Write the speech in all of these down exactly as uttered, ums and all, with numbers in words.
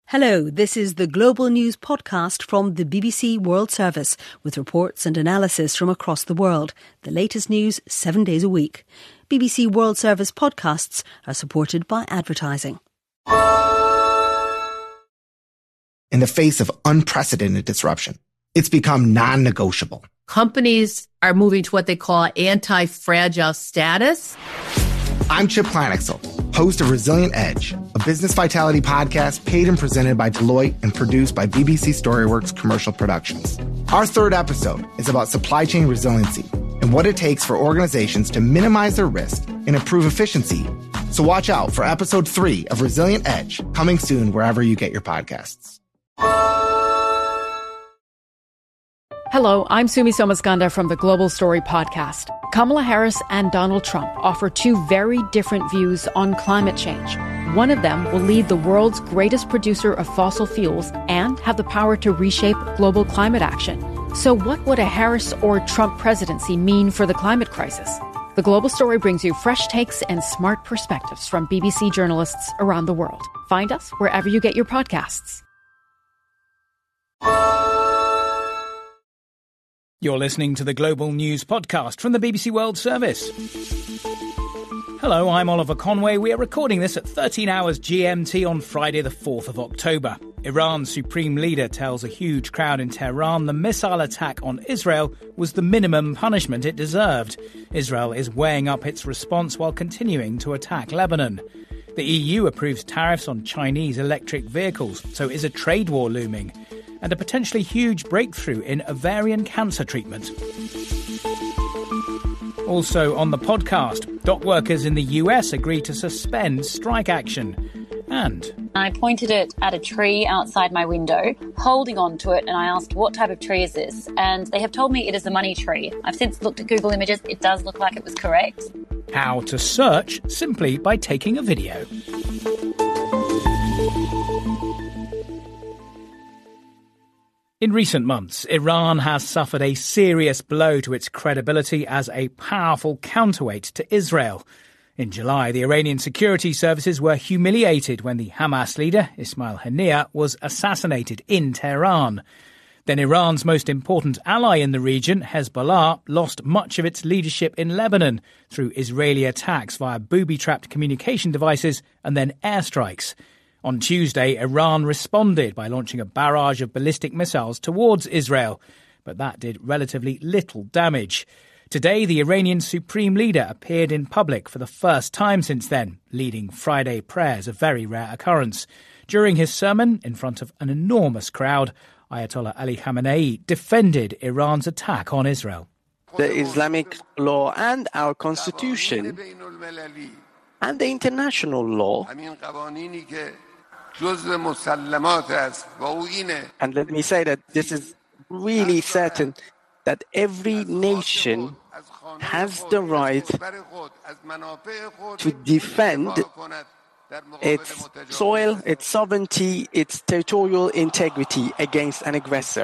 Hello, this is the Global News Podcast from the B B C World Service, with reports and analysis from across the world. The latest news seven days a week. B B C World Service podcasts are supported by advertising. In the face of unprecedented disruption, it's become non-negotiable. Companies are moving to what they call anti-fragile status. I'm Chip Planexel, host of Resilient Edge, a business vitality podcast paid and presented by Deloitte and produced by B B C StoryWorks Commercial Productions. Our third episode is about supply chain resiliency and what it takes for organizations to minimize their risk and improve efficiency. So watch out for episode three of Resilient Edge, coming soon wherever you get your podcasts. Hello, I'm Sumi Somaskanda from the Global Story podcast. Kamala Harris and Donald Trump offer two very different views on climate change. One of them will lead the world's greatest producer of fossil fuels and have the power to reshape global climate action. So what would a Harris or Trump presidency mean for the climate crisis? The Global Story brings you fresh takes and smart perspectives from B B C journalists around the world. Find us wherever you get your podcasts. You're listening to the Global News Podcast from the B B C World Service. Hello, I'm Oliver Conway. We are recording this at thirteen hours G M T on Friday the fourth of October. Iran's supreme leader tells a huge crowd in Tehran the missile attack on Israel was the minimum punishment it deserved. Israel is weighing up its response while continuing to attack Lebanon. The E U approves tariffs on Chinese electric vehicles, so is a trade war looming? And a potentially huge breakthrough in ovarian cancer treatment. Also on the podcast, dock workers in the U S agree to suspend strike action. And I pointed it at a tree outside my window, holding on to it, and I asked, what type of tree is this? And they have told me it is a money tree. I've since looked at Google Images. It does look like it was correct. How to search simply by taking a video. In recent months, Iran has suffered a serious blow to its credibility as a powerful counterweight to Israel. In July, the Iranian security services were humiliated when the Hamas leader, Ismail Haniyeh, was assassinated in Tehran. Then Iran's most important ally in the region, Hezbollah, lost much of its leadership in Lebanon through Israeli attacks via booby-trapped communication devices and then airstrikes. On Tuesday, Iran responded by launching a barrage of ballistic missiles towards Israel, but that did relatively little damage. Today, the Iranian supreme leader appeared in public for the first time since then, leading Friday prayers, a very rare occurrence. During his sermon, in front of an enormous crowd, Ayatollah Ali Khamenei defended Iran's attack on Israel. The Islamic law and our constitution and the international law. And let me say that this is really certain that every nation has the right to defend its soil, its sovereignty, its territorial integrity against an aggressor.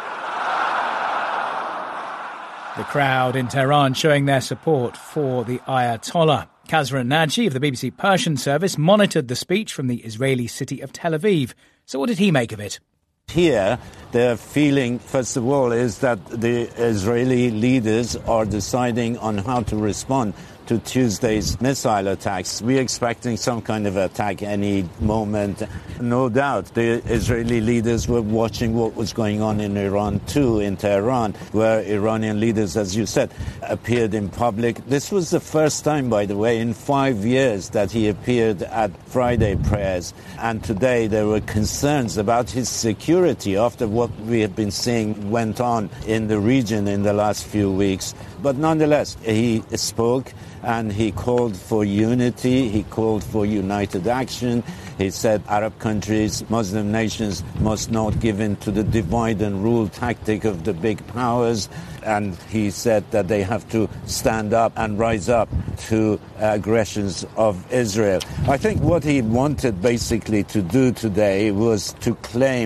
The crowd in Tehran showing their support for the Ayatollah. Kazra Naji of the B B C Persian service monitored the speech from the Israeli city of Tel Aviv. So what did he make of it? Here, their feeling, first of all, is that the Israeli leaders are deciding on how to respond to Tuesday's missile attacks. We're expecting some kind of attack any moment. No doubt the Israeli leaders were watching what was going on in Iran too, in Tehran, where Iranian leaders, as you said, appeared in public. This was the first time, by the way, in five years that he appeared at Friday prayers. And today there were concerns about his security after what we have been seeing went on in the region in the last few weeks. But nonetheless, he spoke and he called for unity, he called for united action. He said Arab countries, Muslim nations must not give in to the divide and rule tactic of the big powers. And he said that they have to stand up and rise up to aggressions of Israel. I think what he wanted basically to do today was to claim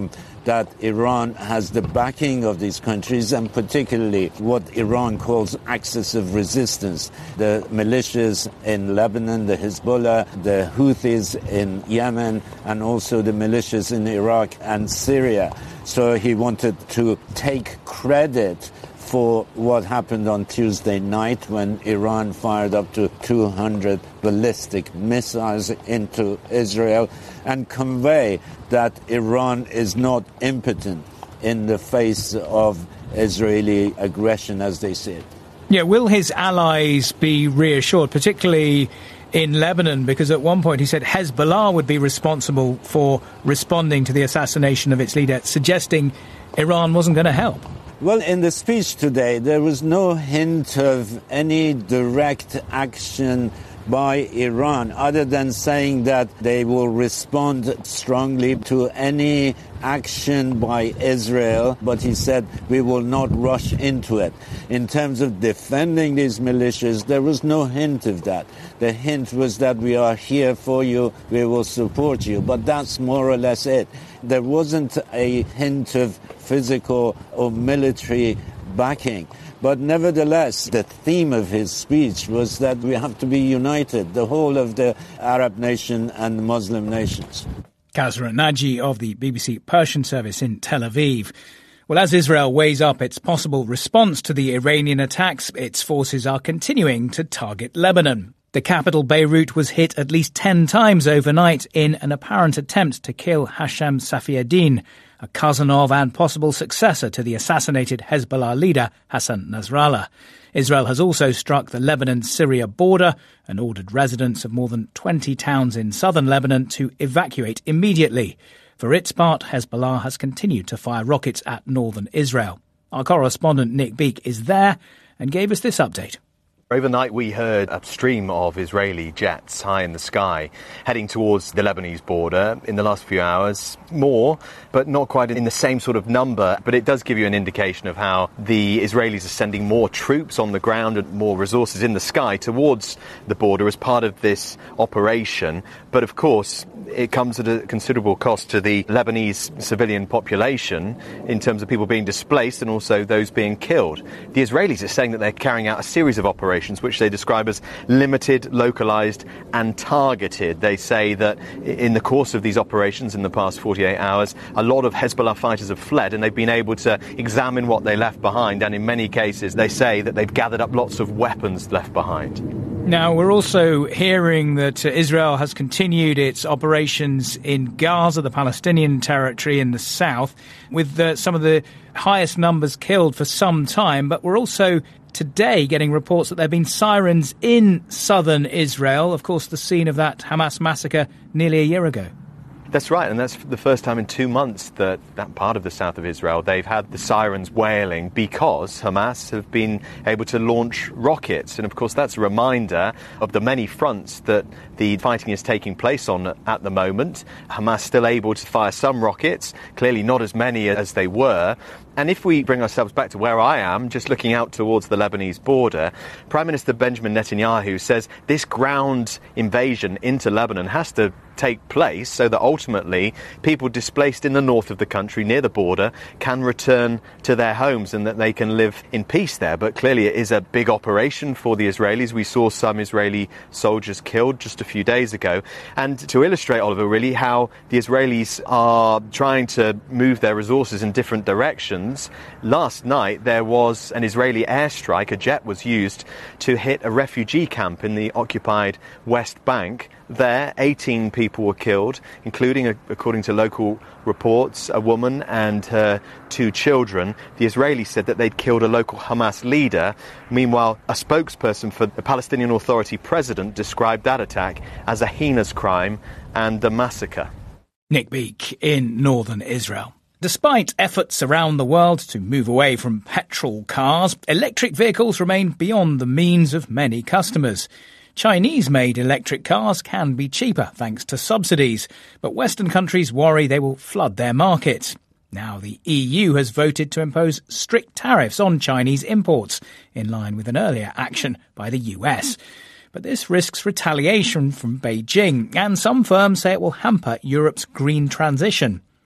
that Iran has the backing of these countries, and particularly what Iran calls axis of resistance. The militias in Lebanon, the Hezbollah, the Houthis in Yemen, and also the militias in Iraq and Syria. So he wanted to take credit for what happened on Tuesday night when Iran fired up to two hundred ballistic missiles into Israel, and convey that Iran is not impotent in the face of Israeli aggression as they see it. Yeah, will his allies be reassured, particularly in Lebanon? Because at one point he said Hezbollah would be responsible for responding to the assassination of its leader, suggesting Iran wasn't going to help. Well, in the speech today, there was no hint of any direct action by Iran, other than saying that they will respond strongly to any action by Israel. But he said we will not rush into it. In terms of defending these militias, there was no hint of that. The hint was that we are here for you, we will support you. But that's more or less it. There wasn't a hint of physical or military backing. But nevertheless, the theme of his speech was that we have to be united, the whole of the Arab nation and Muslim nations. Kazra Naji of the B B C Persian service in Tel Aviv. Well, as Israel weighs up its possible response to the Iranian attacks, its forces are continuing to target Lebanon. The capital, Beirut, was hit at least ten times overnight in an apparent attempt to kill Hasham Safieddine, a cousin of and possible successor to the assassinated Hezbollah leader Hassan Nasrallah. Israel has also struck the Lebanon-Syria border and ordered residents of more than twenty towns in southern Lebanon to evacuate immediately. For its part, Hezbollah has continued to fire rockets at northern Israel. Our correspondent Nick Beake is there and gave us this update. Overnight, we heard a stream of Israeli jets high in the sky heading towards the Lebanese border. In the last few hours, more, but not quite in the same sort of number. But it does give you an indication of how the Israelis are sending more troops on the ground and more resources in the sky towards the border as part of this operation. But of course, it comes at a considerable cost to the Lebanese civilian population in terms of people being displaced and also those being killed. The Israelis are saying that they're carrying out a series of operations which they describe as limited, localized and targeted. They say that in the course of these operations in the past forty-eight hours, a lot of Hezbollah fighters have fled and they've been able to examine what they left behind. And in many cases, they say that they've gathered up lots of weapons left behind. Now, we're also hearing that uh, Israel has continued its operations in Gaza, the Palestinian territory in the south, with uh, some of the highest numbers killed for some time. But we're also today getting reports that there have been sirens in southern Israel, of course, the scene of that Hamas massacre nearly a year ago. That's right, and that's the first time in two months that that part of the south of Israel, they've had the sirens wailing because Hamas have been able to launch rockets. And of course, that's a reminder of the many fronts that the fighting is taking place on at the moment. Hamas still able to fire some rockets, clearly not as many as they were. And if we bring ourselves back to where I am, just looking out towards the Lebanese border, Prime Minister Benjamin Netanyahu says this ground invasion into Lebanon has to take place so that ultimately people displaced in the north of the country near the border can return to their homes and that they can live in peace there. But clearly it is a big operation for the Israelis. We saw some Israeli soldiers killed just a few days ago. And to illustrate, Oliver, really how the Israelis are trying to move their resources in different directions, last night there was an Israeli airstrike. A jet was used to hit a refugee camp in the occupied West Bank. There, eighteen people were killed, including, according to local reports, a woman and her two children. The Israelis said that they'd killed a local Hamas leader. Meanwhile, a spokesperson for the Palestinian Authority president described that attack as a heinous crime and a massacre. Nick Beake in northern Israel. Despite efforts around the world to move away from petrol cars, electric vehicles remain beyond the means of many customers. Chinese-made electric cars can be cheaper thanks to subsidies, but Western countries worry they will flood their markets. Now the E U has voted to impose strict tariffs on Chinese imports, in line with an earlier action by the U S. But this risks retaliation from Beijing, and some firms say it will hamper Europe's green transition.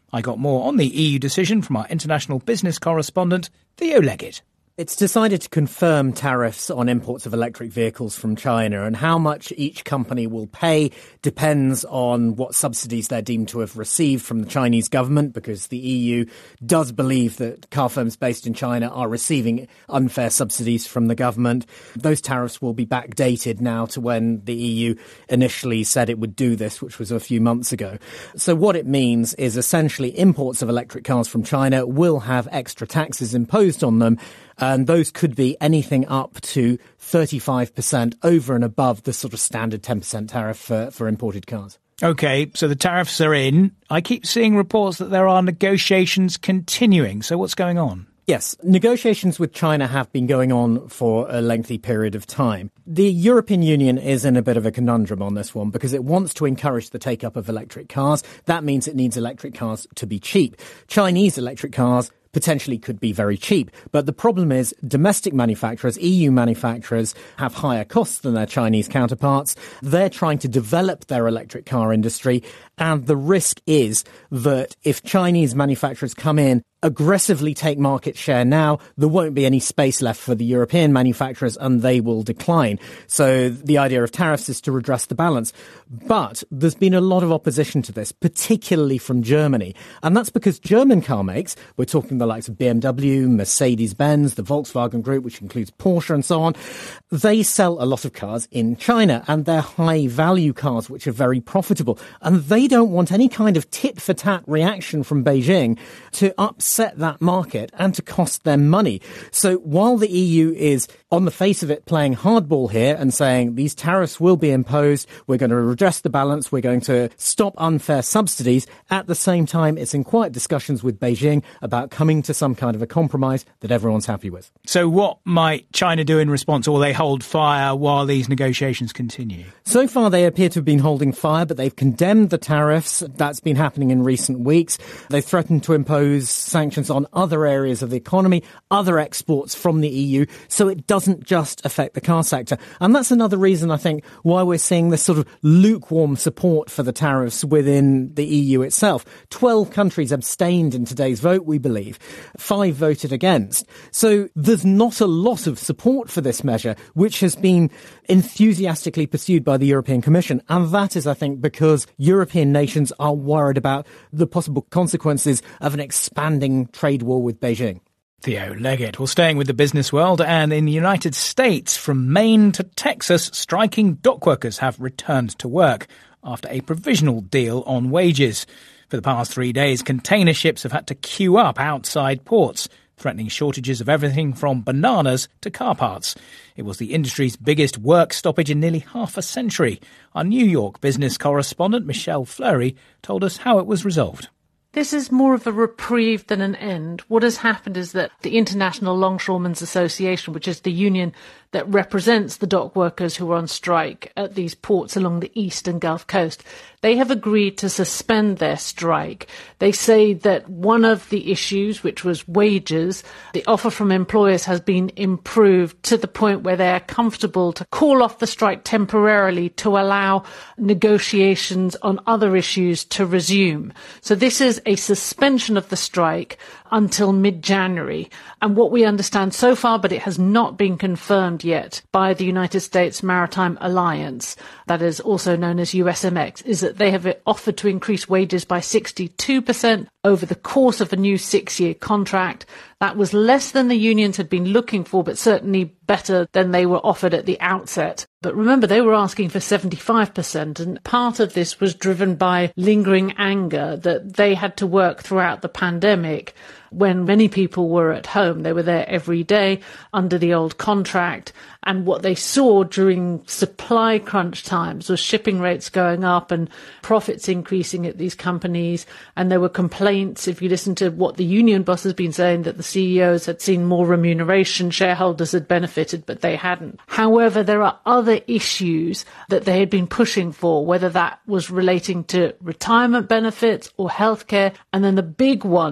I got more on the E U decision from our international business correspondent, Theo Leggett. It's decided to confirm tariffs on imports of electric vehicles from China, and how much each company will pay depends on what subsidies they're deemed to have received from the Chinese government, because the E U does believe that car firms based in China are receiving unfair subsidies from the government. Those tariffs will be backdated now to when the E U initially said it would do this, which was a few months ago. So what it means is essentially imports of electric cars from China will have extra taxes imposed on them. And those could be anything up to thirty-five percent over and above the sort of standard ten percent tariff for, for imported cars. OK, so the tariffs are in. I keep seeing reports that there are negotiations continuing. So what's going on? Yes, negotiations with China have been going on for a lengthy period of time. The European Union is in a bit of a conundrum on this one because it wants to encourage the take-up of electric cars. That means it needs electric cars to be cheap. Chinese electric cars potentially could be very cheap. But the problem is domestic manufacturers, E U manufacturers, have higher costs than their Chinese counterparts. They're trying to develop their electric car industry. And the risk is that if Chinese manufacturers come in, aggressively take market share now, there won't be any space left for the European manufacturers and they will decline. So the idea of tariffs is to redress the balance. But there's been a lot of opposition to this, particularly from Germany. And that's because German car makes, we're talking the likes of B M W, Mercedes-Benz, the Volkswagen Group, which includes Porsche and so on, they sell a lot of cars in China and they're high-value cars, which are very profitable. And they don't want any kind of tit-for-tat reaction from Beijing to upset that market and to cost them money. So while the E U is, on the face of it, playing hardball here and saying these tariffs will be imposed, we're going to redress the balance, we're going to stop unfair subsidies, at the same time it's in quiet discussions with Beijing about coming to some kind of a compromise that everyone's happy with. So what might China do in response, or will they hold fire while these negotiations continue? So far they appear to have been holding fire, but they've condemned the tariffs. That's been happening in recent weeks. They've threatened to impose sanctions on other areas of the economy, other exports from the E U, so it doesn't just affect the car sector. And that's another reason, I think, why we're seeing this sort of lukewarm support for the tariffs within the E U itself. Twelve countries abstained in today's vote, we believe. Five voted against. So there's not a lot of support for this measure, which has been enthusiastically pursued by the European Commission. And that is, I think, because European nations are worried about the possible consequences of an expanding trade war with Beijing. Theo Leggett. Well, staying with the business world, and in the United States, from Maine to Texas, striking dock workers have returned to work after a provisional deal on wages. For the past three days, container ships have had to queue up outside ports, threatening shortages of everything from bananas to car parts. It was the industry's biggest work stoppage in nearly half a century. Our New York business correspondent, Michelle Fleury, told us how it was resolved. This is more of a reprieve than an end. What has happened is that the International Longshoremen's Association, which is the union that represents the dock workers who are on strike at these ports along the east and Gulf Coast, they have agreed to suspend their strike. They say that one of the issues, which was wages, the offer from employers has been improved to the point where they are comfortable to call off the strike temporarily to allow negotiations on other issues to resume. So this is a suspension of the strike until mid-January. And what we understand so far, but it has not been confirmed yet by the United States Maritime Alliance, that is also known as U S M X, is that they have offered to increase wages by sixty-two percent over the course of a new six-year contract. That was less than the unions had been looking for, but certainly better than they were offered at the outset. But remember, they were asking for seventy-five percent, and part of this was driven by lingering anger that they had to work throughout the pandemic when many people were at home. They were there every day under the old contract. And what they saw during supply crunch times was shipping rates going up and profits increasing at these companies. And there were complaints, if you listen to what the union boss has been saying, that the C E Os had seen more remuneration, shareholders had benefited, but they hadn't. However, there are other issues that they had been pushing for, whether that was relating to retirement benefits or healthcare. And then the big one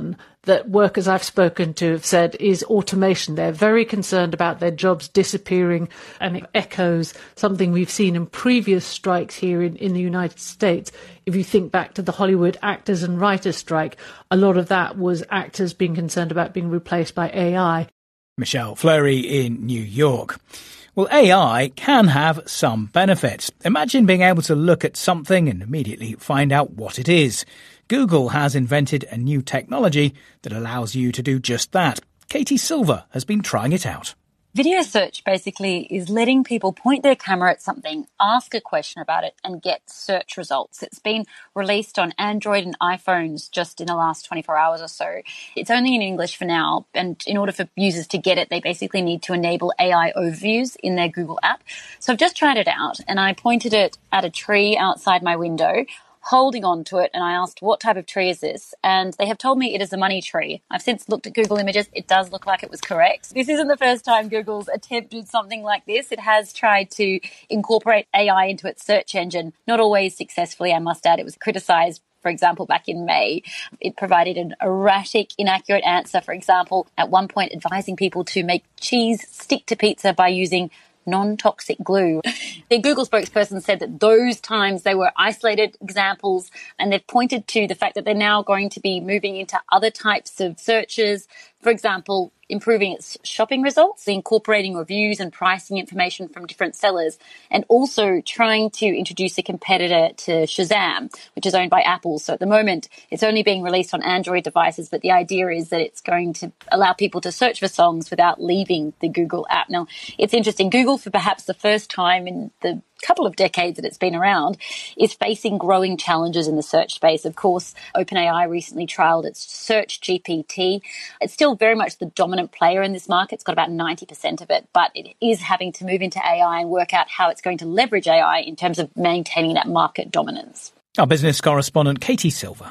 that workers I've spoken to have said is automation. They're very concerned about their jobs disappearing, and it echoes something we've seen in previous strikes here in, in the United States. If you think back to the Hollywood actors and writers strike, a lot of that was actors being concerned about being replaced by A I. Michelle Fleury in New York. Well, A I can have some benefits. Imagine being able to look at something and immediately find out what it is. Google has invented a new technology that allows you to do just that. Katie Silver has been trying it out. Video search basically is letting people point their camera at something, ask a question about it, and get search results. It's been released on Android and iPhones just in the last twenty-four hours or so. It's only in English for now, and in order for users to get it, they basically need to enable A I overviews in their Google app. So I've just tried it out, and I pointed it at a tree outside my window, holding on to it, and I asked, what type of tree is this? And they have told me it is a money tree. I've since looked at Google Images. It does look like it was correct. This isn't the first time Google's attempted something like this. It has tried to incorporate A I into its search engine, not always successfully, I must add. It was criticised, for example, back in May. It provided an erratic, inaccurate answer, for example, at one point advising people to make cheese stick to pizza by using non-toxic glue. The Google spokesperson said that those times they were isolated examples, and they've pointed to the fact that they're now going to be moving into other types of searches. For example, improving its shopping results, incorporating reviews and pricing information from different sellers, and also trying to introduce a competitor to Shazam, which is owned by Apple. So at the moment, it's only being released on Android devices, but the idea is that it's going to allow people to search for songs without leaving the Google app. Now, it's interesting. Google, for perhaps the first time in the couple of decades that it's been around, is facing growing challenges in the search space. Of course, OpenAI recently trialed its Search G P T. It's still very much the dominant player in this market. It's got about ninety percent of it, but it is having to move into A I and work out how it's going to leverage A I in terms of maintaining that market dominance. Our business correspondent, Katie Silver.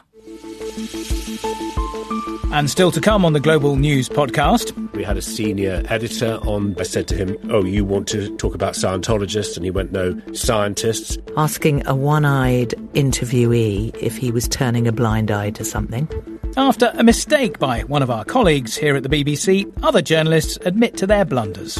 And still to come on the Global News podcast. We had a senior editor on. I said to him, oh, you want to talk about Scientologists? And he went, no, scientists. Asking a one-eyed interviewee if he was turning a blind eye to something. After a mistake by one of our colleagues here at the B B C, other journalists admit to their blunders.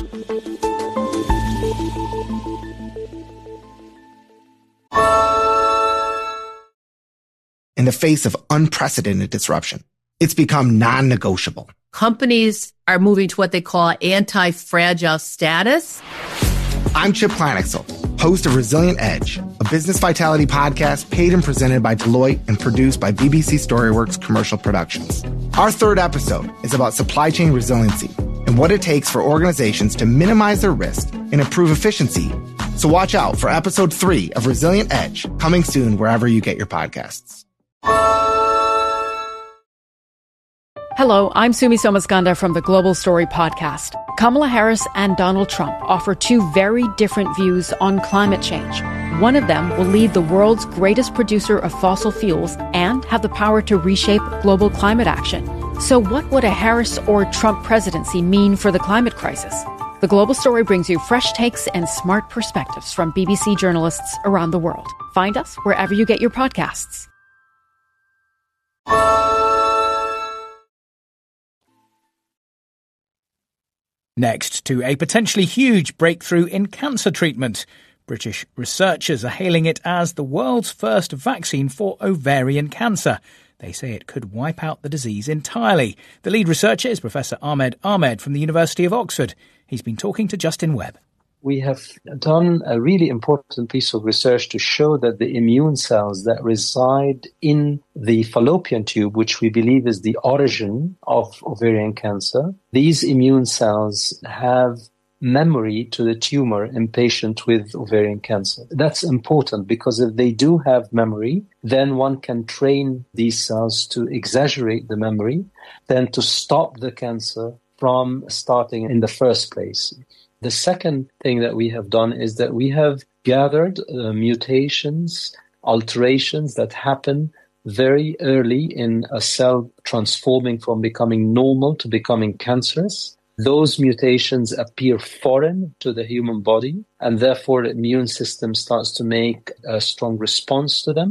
In the face of unprecedented disruption, it's become non-negotiable. Companies are moving to what they call anti-fragile status. I'm Chip Planexel, host of Resilient Edge, a business vitality podcast paid and presented by Deloitte and produced by B B C StoryWorks Commercial Productions. Our third episode is about supply chain resiliency and what it takes for organizations to minimize their risk and improve efficiency. So watch out for episode three of Resilient Edge, coming soon wherever you get your podcasts. Hello, I'm Sumi Somaskanda from the Global Story podcast. Kamala Harris and Donald Trump offer two very different views on climate change. One of them will lead the world's greatest producer of fossil fuels and have the power to reshape global climate action. So what would a Harris or Trump presidency mean for the climate crisis? The Global Story brings you fresh takes and smart perspectives from B B C journalists around the world. Find us wherever you get your podcasts. Next, to a potentially huge breakthrough in cancer treatment. British researchers are hailing it as the world's first vaccine for ovarian cancer. They say it could wipe out the disease entirely. The lead researcher is Professor Ahmed Ahmed from the University of Oxford. He's been talking to Justin Webb. We have done a really important piece of research to show that the immune cells that reside in the fallopian tube, which we believe is the origin of ovarian cancer, these immune cells have memory to the tumor in patients with ovarian cancer. That's important because if they do have memory, then one can train these cells to exaggerate the memory, then to stop the cancer from starting in the first place. The second thing that we have done is that we have gathered uh, mutations, alterations that happen very early in a cell transforming from becoming normal to becoming cancerous. Those mutations appear foreign to the human body, and therefore the immune system starts to make a strong response to them.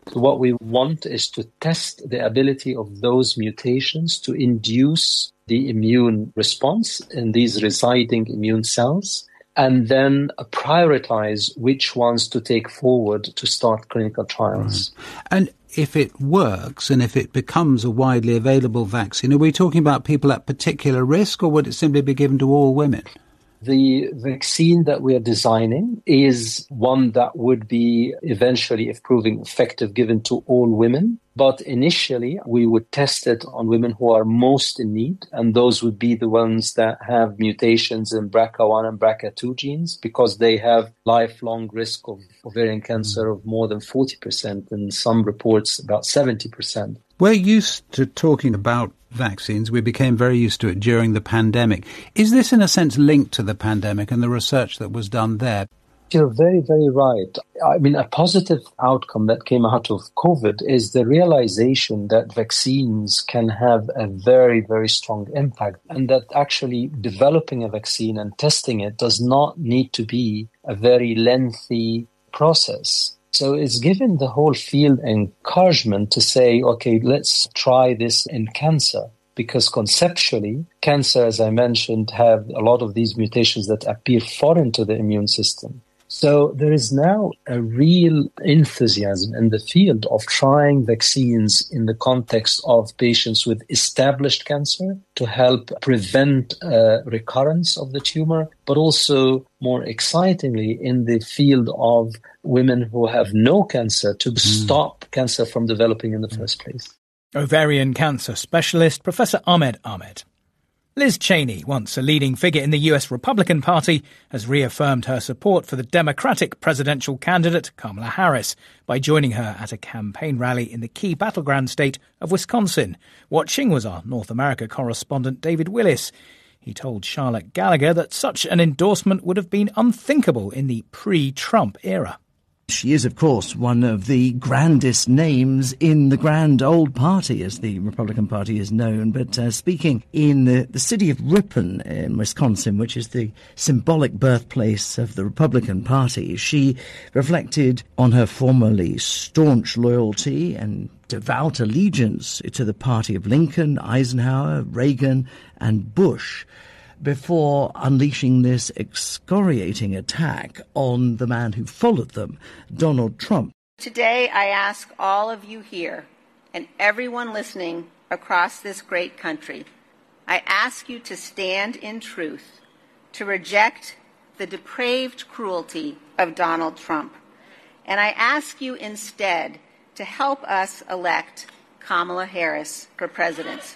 What we want is to test the ability of those mutations to induce the immune response in these residing immune cells, and then prioritize which ones to take forward to start clinical trials. Right. And if it works and if it becomes a widely available vaccine, are we talking about people at particular risk, or would it simply be given to all women? The vaccine that we are designing is one that would be eventually, if proving effective, given to all women. But initially, we would test it on women who are most in need, and those would be the ones that have mutations in B R C A one and B R C A two genes, because they have lifelong risk of ovarian cancer of more than forty percent, and some reports about seventy percent. We're used to talking about vaccines. We became very used to it during the pandemic. Is this in a sense linked to the pandemic and the research that was done there? You're very, very right. I mean, a positive outcome that came out of COVID is the realization that vaccines can have a very, very strong impact, and that actually developing a vaccine and testing it does not need to be a very lengthy process. So it's given the whole field encouragement to say, okay, let's try this in cancer. Because conceptually, cancer, as I mentioned, have a lot of these mutations that appear foreign to the immune system. So there is now a real enthusiasm in the field of trying vaccines in the context of patients with established cancer to help prevent uh, recurrence of the tumor, but also, more excitingly, in the field of women who have no cancer to mm. stop cancer from developing in the first place. Ovarian cancer specialist Professor Ahmed Ahmed. Liz Cheney, once a leading figure in the U S Republican Party, has reaffirmed her support for the Democratic presidential candidate Kamala Harris by joining her at a campaign rally in the key battleground state of Wisconsin. Watching was our North America correspondent David Willis. He told Charlotte Gallagher that such an endorsement would have been unthinkable in the pre-Trump era. She is, of course, one of the grandest names in the grand old party, as the Republican Party is known. But uh, speaking in the, the city of Ripon in Wisconsin, which is the symbolic birthplace of the Republican Party, she reflected on her formerly staunch loyalty and devout allegiance to the party of Lincoln, Eisenhower, Reagan, and Bush, before unleashing this excoriating attack on the man who followed them, Donald Trump. Today, I ask all of you here and everyone listening across this great country, I ask you to stand in truth, to reject the depraved cruelty of Donald Trump. And I ask you instead to help us elect Kamala Harris for president.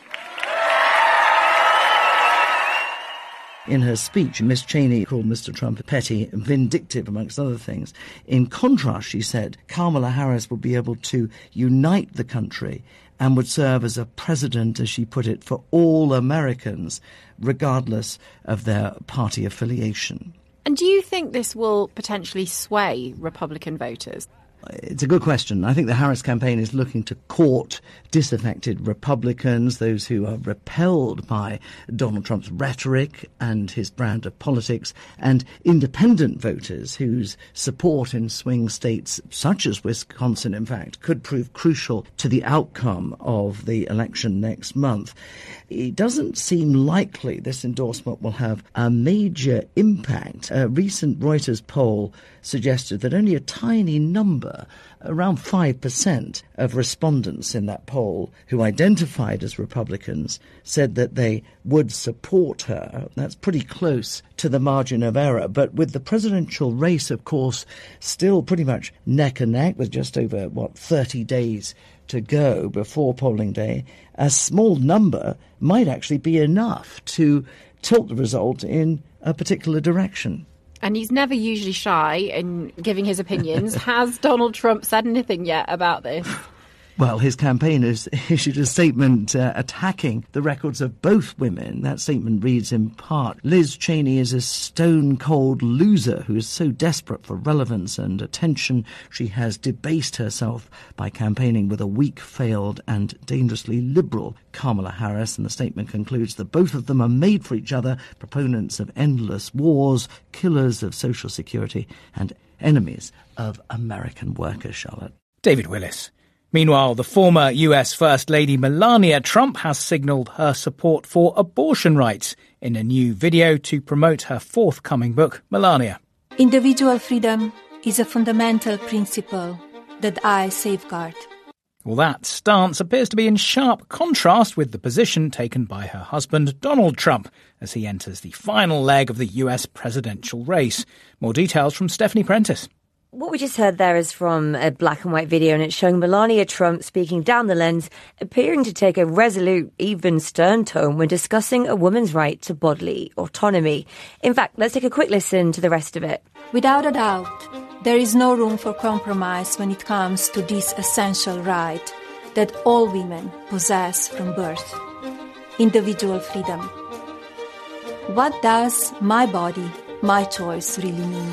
In her speech, Miss Cheney called Mister Trump petty and vindictive, amongst other things. In contrast, she said, Kamala Harris will be able to unite the country and would serve as a president, as she put it, for all Americans, regardless of their party affiliation. And do you think this will potentially sway Republican voters? It's a good question. I think the Harris campaign is looking to court disaffected Republicans, those who are repelled by Donald Trump's rhetoric and his brand of politics, and independent voters whose support in swing states, such as Wisconsin, in fact, could prove crucial to the outcome of the election next month. It doesn't seem likely this endorsement will have a major impact. A recent Reuters poll suggested that only a tiny number, around five percent of respondents in that poll who identified as Republicans, said that they would support her. That's pretty close to the margin of error. But with the presidential race, of course, still pretty much neck and neck with just over, what, thirty days to go before polling day, a small number might actually be enough to tilt the result in a particular direction. And he's never usually shy in giving his opinions. Has Donald Trump said anything yet about this? Well, his campaign has issued a statement uh, attacking the records of both women. That statement reads in part, Liz Cheney is a stone-cold loser who is so desperate for relevance and attention she has debased herself by campaigning with a weak, failed and dangerously liberal Kamala Harris. And the statement concludes that both of them are made for each other, proponents of endless wars, killers of Social Security and enemies of American workers, Charlotte. David Willis. Meanwhile, the former U S First Lady Melania Trump has signalled her support for abortion rights in a new video to promote her forthcoming book, Melania. Individual freedom is a fundamental principle that I safeguard. Well, that stance appears to be in sharp contrast with the position taken by her husband, Donald Trump, as he enters the final leg of the U S presidential race. More details from Stephanie Prentice. What we just heard there is from a black and white video, and it's showing Melania Trump speaking down the lens, appearing to take a resolute, even stern tone when discussing a woman's right to bodily autonomy. In fact, let's take a quick listen to the rest of it. Without a doubt, there is no room for compromise when it comes to this essential right that all women possess from birth: individual freedom. What does my body, my choice really mean?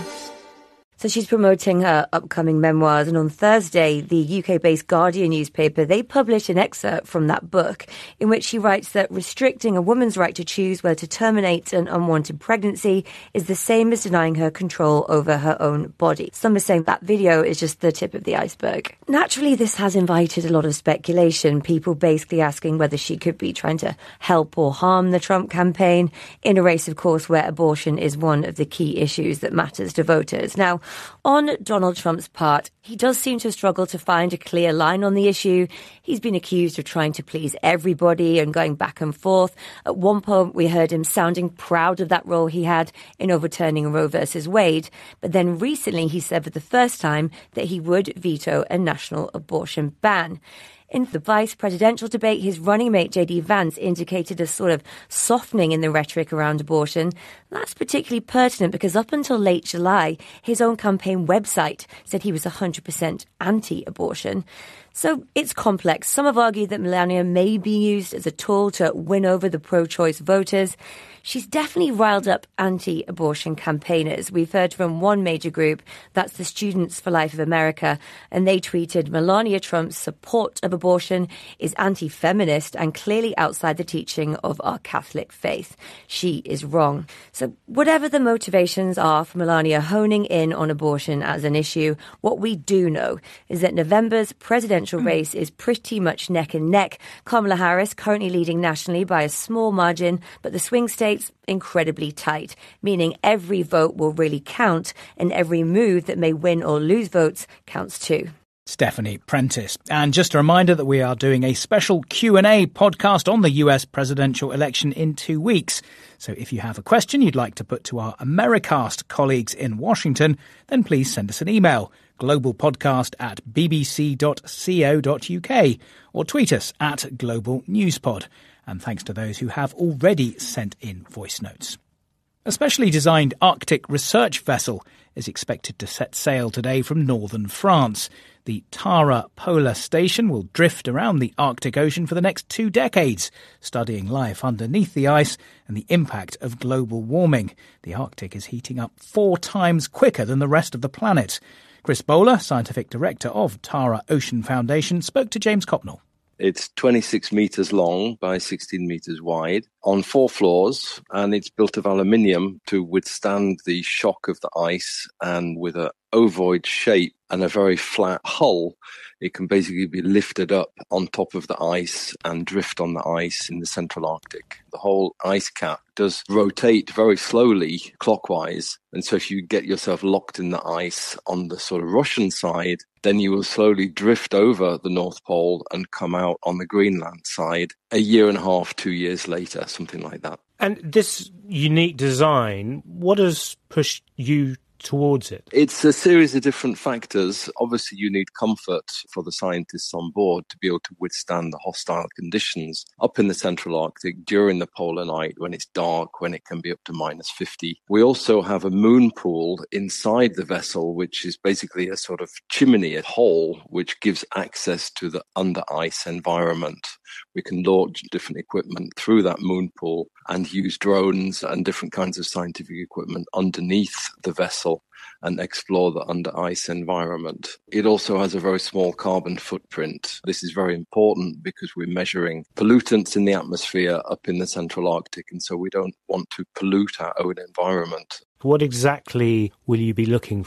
So she's promoting her upcoming memoirs, and on Thursday, the U K-based Guardian newspaper, they published an excerpt from that book in which she writes that restricting a woman's right to choose whether to terminate an unwanted pregnancy is the same as denying her control over her own body. Some are saying that video is just the tip of the iceberg. Naturally, this has invited a lot of speculation, people basically asking whether she could be trying to help or harm the Trump campaign in a race, of course, where abortion is one of the key issues that matters to voters. Now, on Donald Trump's part, he does seem to struggle to find a clear line on the issue. He's been accused of trying to please everybody and going back and forth. At one point, we heard him sounding proud of that role he had in overturning Roe versus Wade. But then recently, he said for the first time that he would veto a national abortion ban. In the vice presidential debate, his running mate J D Vance indicated a sort of softening in the rhetoric around abortion. That's particularly pertinent because up until late July, his own campaign website said he was one hundred percent anti-abortion. So it's complex. Some have argued that Melania may be used as a tool to win over the pro-choice voters. She's definitely riled up anti-abortion campaigners. We've heard from one major group, that's the Students for Life of America, and they tweeted, Melania Trump's support of abortion is anti-feminist and clearly outside the teaching of our Catholic faith. She is wrong. So whatever the motivations are for Melania honing in on abortion as an issue, what we do know is that November's presidential race is pretty much neck and neck. Kamala Harris currently leading nationally by a small margin, but the swing states incredibly tight, meaning every vote will really count and every move that may win or lose votes counts too. Stephanie Prentice. And just a reminder that we are doing a special Q and A podcast on the U S presidential election in two weeks. So if you have a question you'd like to put to our Americast colleagues in Washington, then please send us an email, globalpodcast at bbc dot co dot uk, or tweet us at globalnewspod. And thanks to those who have already sent in voice notes. A specially designed Arctic research vessel is expected to set sail today from northern France. The Tara Polar Station will drift around the Arctic Ocean for the next two decades, studying life underneath the ice and the impact of global warming. The Arctic is heating up four times quicker than the rest of the planet. Chris Bowler, Scientific Director of Tara Ocean Foundation, spoke to James Copnell. It's twenty-six metres long by sixteen metres wide on four floors, and it's built of aluminium to withstand the shock of the ice, and with an ovoid shape and a very flat hull, it can basically be lifted up on top of the ice and drift on the ice in the central Arctic. The whole ice cap does rotate very slowly clockwise, and so if you get yourself locked in the ice on the sort of Russian side, then you will slowly drift over the North Pole and come out on the Greenland side a year and a half, two years later, something like that. And this unique design, what has pushed you towards it? It's a series of different factors. Obviously, you need comfort for the scientists on board to be able to withstand the hostile conditions up in the central Arctic during the polar night when it's dark, when it can be up to minus fifty. We also have a moon pool inside the vessel, which is basically a sort of chimney, a hole, which gives access to the under ice environment. We can launch different equipment through that moon pool and use drones and different kinds of scientific equipment underneath the vessel and explore the under ice environment. It also has a very small carbon footprint. This is very important because we're measuring pollutants in the atmosphere up in the central Arctic, and so we don't want to pollute our own environment. What exactly will you be looking for?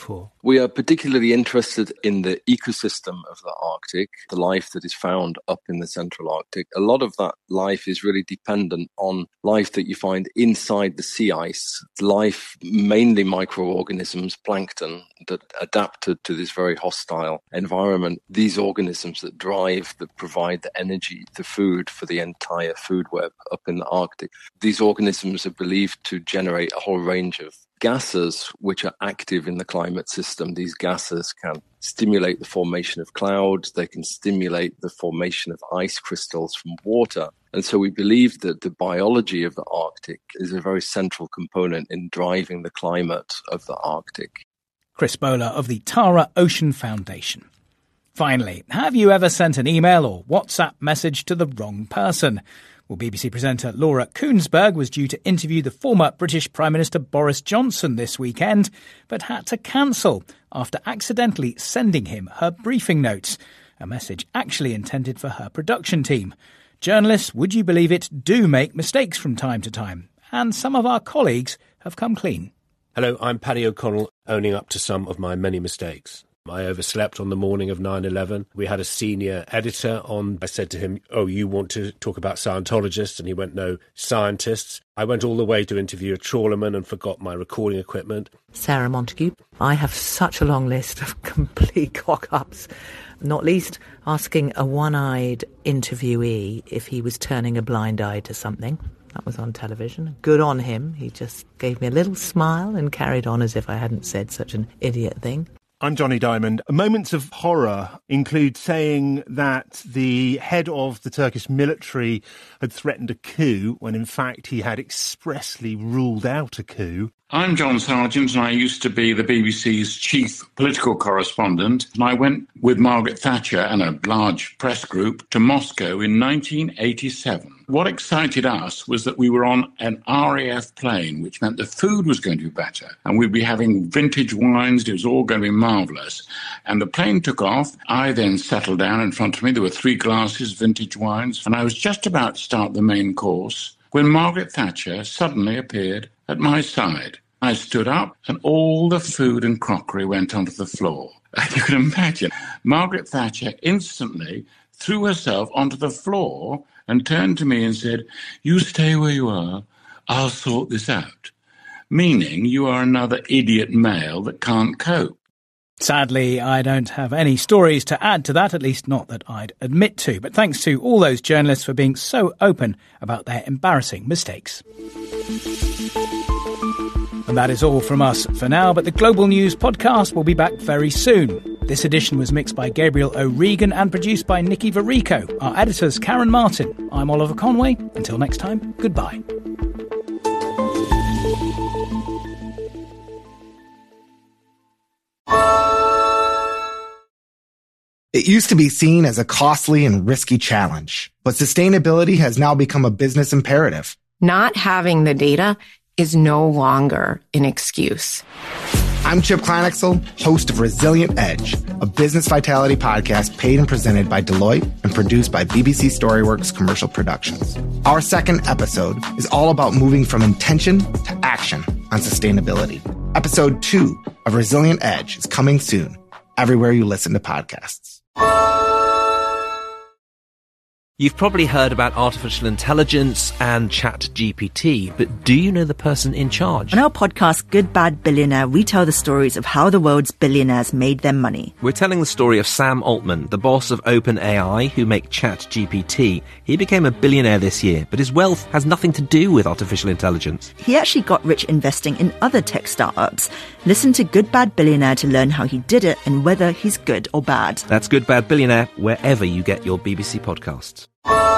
We are particularly interested in the ecosystem of the Arctic, the life that is found up in the central Arctic. A lot of that life is really dependent on life that you find inside the sea ice, life, mainly microorganisms, plankton, that adapted to this very hostile environment. These organisms that drive, that provide the energy, the food for the entire food web up in the Arctic. These organisms are believed to generate a whole range of gases which are active in the climate system. These gases can stimulate the formation of clouds, they can stimulate the formation of ice crystals from water. And so we believe that the biology of the Arctic is a very central component in driving the climate of the Arctic. Chris Bowler of the Tara Ocean Foundation. Finally, have you ever sent an email or WhatsApp message to the wrong person? Well, B B C presenter Laura Kuenssberg was due to interview the former British Prime Minister Boris Johnson this weekend, but had to cancel after accidentally sending him her briefing notes, a message actually intended for her production team. Journalists, would you believe it, do make mistakes from time to time, and some of our colleagues have come clean. Hello, I'm Paddy O'Connell, owning up to some of my many mistakes. I overslept on the morning of nine eleven. We had a senior editor on. I said to him, oh, you want to talk about Scientologists? And he went, no, scientists. I went all the way to interview a trawlerman and forgot my recording equipment. Sarah Montague. I have such a long list of complete cock-ups, not least asking a one-eyed interviewee if he was turning a blind eye to something. That was on television. Good on him. He just gave me a little smile and carried on as if I hadn't said such an idiot thing. I'm Johnny Diamond. Moments of horror include saying that the head of the Turkish military had threatened a coup when in fact he had expressly ruled out a coup. I'm John Sargent and I used to be the B B C's chief political correspondent, and I went with Margaret Thatcher and a large press group to Moscow in nineteen eighty-seven. What excited us was that we were on an R A F plane, which meant the food was going to be better and we'd be having vintage wines. It was all going to be marvellous. And the plane took off. I then settled down in front of me. There were three glasses, vintage wines, and I was just about to start the main course when Margaret Thatcher suddenly appeared at my side. I stood up and all the food and crockery went onto the floor. And you can imagine, Margaret Thatcher instantly threw herself onto the floor and turned to me and said, you stay where you are, I'll sort this out. Meaning you are another idiot male that can't cope. Sadly, I don't have any stories to add to that, at least not that I'd admit to. But thanks to all those journalists for being so open about their embarrassing mistakes. And that is all from us for now, but the Global News podcast will be back very soon. This edition was mixed by Gabriel O'Regan and produced by Nikki Varico. Our editor's Karen Martin. I'm Oliver Conway. Until next time, goodbye. It used to be seen as a costly and risky challenge, but sustainability has now become a business imperative. Not having the data is no longer an excuse. I'm Chip Kleinexel, host of Resilient Edge, a business vitality podcast paid and presented by Deloitte and produced by B B C StoryWorks Commercial Productions. Our second episode is all about moving from intention to action on sustainability. Episode two of Resilient Edge is coming soon, everywhere you listen to podcasts. You've probably heard about artificial intelligence and ChatGPT, but do you know the person in charge? On our podcast, Good Bad Billionaire, we tell the stories of how the world's billionaires made their money. We're telling the story of Sam Altman, the boss of OpenAI, who make ChatGPT. He became a billionaire this year, but his wealth has nothing to do with artificial intelligence. He actually got rich investing in other tech startups. Listen to Good Bad Billionaire to learn how he did it and whether he's good or bad. That's Good Bad Billionaire, wherever you get your B B C podcasts.